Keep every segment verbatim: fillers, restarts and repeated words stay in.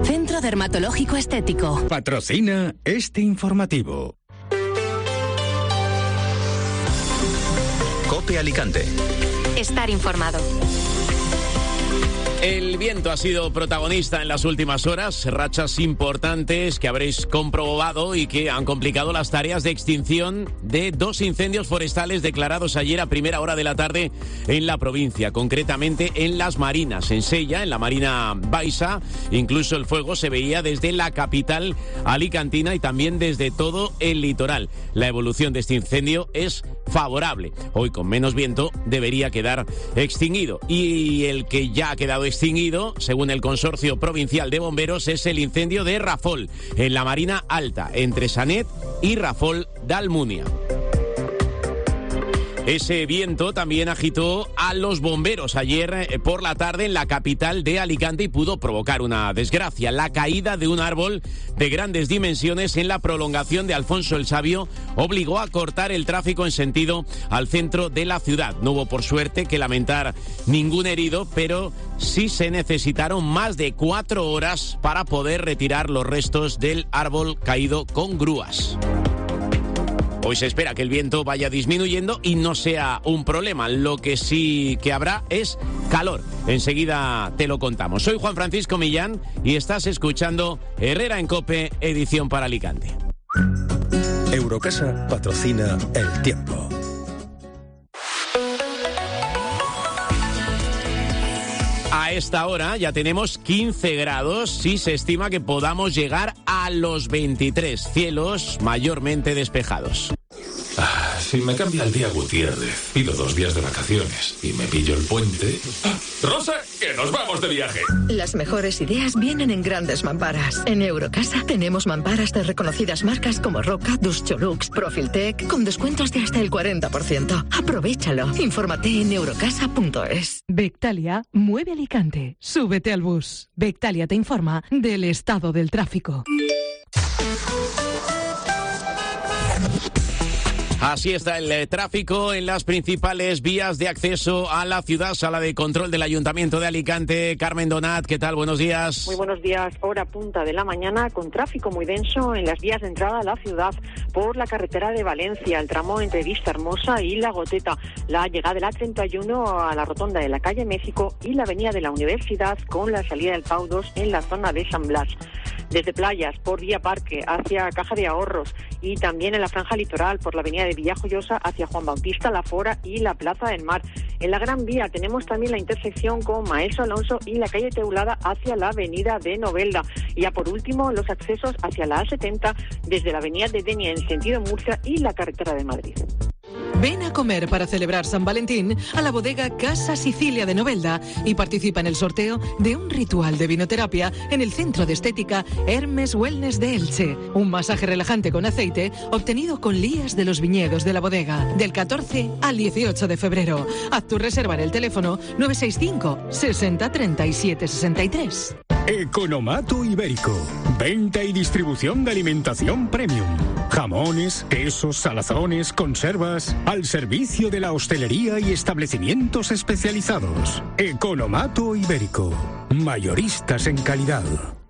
Centro Dermatológico Estético. Patrocina este informativo. COPE Alicante. Estar informado. El viento ha sido protagonista en las últimas horas, rachas importantes que habréis comprobado y que han complicado las tareas de extinción de dos incendios forestales declarados ayer a primera hora de la tarde en la provincia, concretamente en Las Marinas, en Sella, en la Marina Baixa. Incluso el fuego se veía desde la capital alicantina y también desde todo el litoral. La evolución de este incendio es favorable. Hoy, con menos viento, debería quedar extinguido. Y el que ya ha quedado extinguido, según el Consorcio Provincial de Bomberos, es el incendio de Rafol, en la Marina Alta, entre Sanet y Rafol de Almunia. Ese viento también agitó a los bomberos ayer eh, por la tarde en la capital de Alicante y pudo provocar una desgracia. La caída de un árbol de grandes dimensiones en la prolongación de Alfonso el Sabio obligó a cortar el tráfico en sentido al centro de la ciudad. No hubo, por suerte, que lamentar ningún herido, pero sí se necesitaron más de cuatro horas para poder retirar los restos del árbol caído con grúas. Hoy se espera que el viento vaya disminuyendo y no sea un problema. Lo que sí que habrá es calor. Enseguida te lo contamos. Soy Juan Francisco Millán y estás escuchando Herrera en COPE, edición para Alicante. Eurocasa patrocina El Tiempo. A esta hora ya tenemos quince grados y se estima que podamos llegar a los veintitrés, cielos mayormente despejados. Ah, si me cambia el día Gutiérrez, pido dos días de vacaciones y me pillo el puente... ¡Ah! ¡Rosa, que nos vamos de viaje! Las mejores ideas vienen en grandes mamparas. En Eurocasa tenemos mamparas de reconocidas marcas como Roca, Duscholux, Profiltec, con descuentos de hasta el cuarenta por ciento. Aprovechalo. Infórmate en eurocasa punto es. Bectalia mueve Alicante. Súbete al bus. Bectalia te informa del estado del tráfico. Así está el eh, tráfico en las principales vías de acceso a la ciudad. Sala de control del Ayuntamiento de Alicante. Carmen Donat, ¿qué tal? Buenos días. Muy buenos días. Hora punta de la mañana con tráfico muy denso en las vías de entrada a la ciudad por la carretera de Valencia, el tramo entre Vista Hermosa y La Goteta, la llegada de la treinta y uno a la rotonda de la calle México y la avenida de la Universidad con la salida del Pau dos en la zona de San Blas. Desde Playas por vía Parque hacia Caja de Ahorros y también en la franja litoral por la avenida de Villajoyosa hacia Juan Bautista, La Fora y la Plaza del Mar. En la Gran Vía tenemos también la intersección con Maestro Alonso y la calle Teulada hacia la avenida de Novelda. Y ya por último los accesos hacia la A setenta desde la avenida de Denia en sentido Murcia y la carretera de Madrid. Ven a comer para celebrar San Valentín a la bodega Casa Sicilia de Novelda y participa en el sorteo de un ritual de vinoterapia en el Centro de Estética Hermes Wellness de Elche. Un masaje relajante con aceite obtenido con lías de los viñedos de la bodega. Del catorce al dieciocho de febrero. Haz tu reserva en el teléfono nueve seis cinco sesenta treinta y siete sesenta y tres. Economato Ibérico. Venta y distribución de alimentación premium. Jamones, quesos, salazones, conservas, al servicio de la hostelería y establecimientos especializados. Economato Ibérico. Mayoristas en calidad.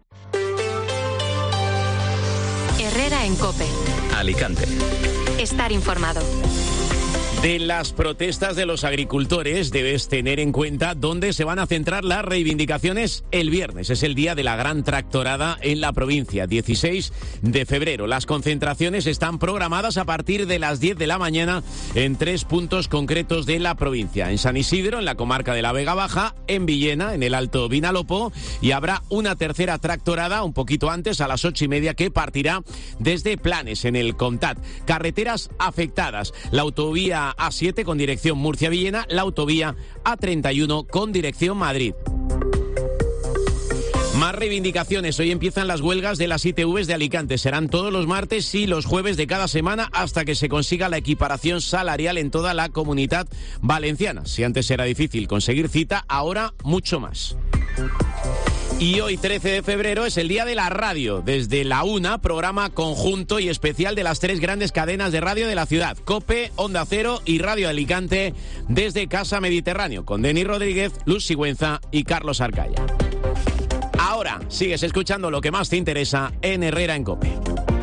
Herrera en COPE. Alicante. Estar informado. De las protestas de los agricultores debes tener en cuenta dónde se van a centrar las reivindicaciones el viernes. Es el día de la gran tractorada en la provincia, dieciséis de febrero. Las concentraciones están programadas a partir de las diez de la mañana en tres puntos concretos de la provincia. En San Isidro, en la comarca de la Vega Baja, en Villena, en el Alto Vinalopó, y habrá una tercera tractorada un poquito antes, a las ocho y media, que partirá desde Planes, en el Comtat. Carreteras afectadas. La autovía A siete con dirección Murcia-Villena, la autovía A treinta y uno con dirección Madrid. Más reivindicaciones. Hoy empiezan las huelgas de las I T Vs de Alicante. Serán todos los martes y los jueves de cada semana hasta que se consiga la equiparación salarial en toda la Comunidad Valenciana. Si antes era difícil conseguir cita, ahora mucho más. Y hoy, trece de febrero, es el Día de la Radio. Desde la una, programa conjunto y especial de las tres grandes cadenas de radio de la ciudad: COPE, Onda Cero y Radio Alicante, desde Casa Mediterráneo, con Denis Rodríguez, Luz Sigüenza y Carlos Arcaya. Ahora hora sigues escuchando lo que más te interesa en Herrera en COPE.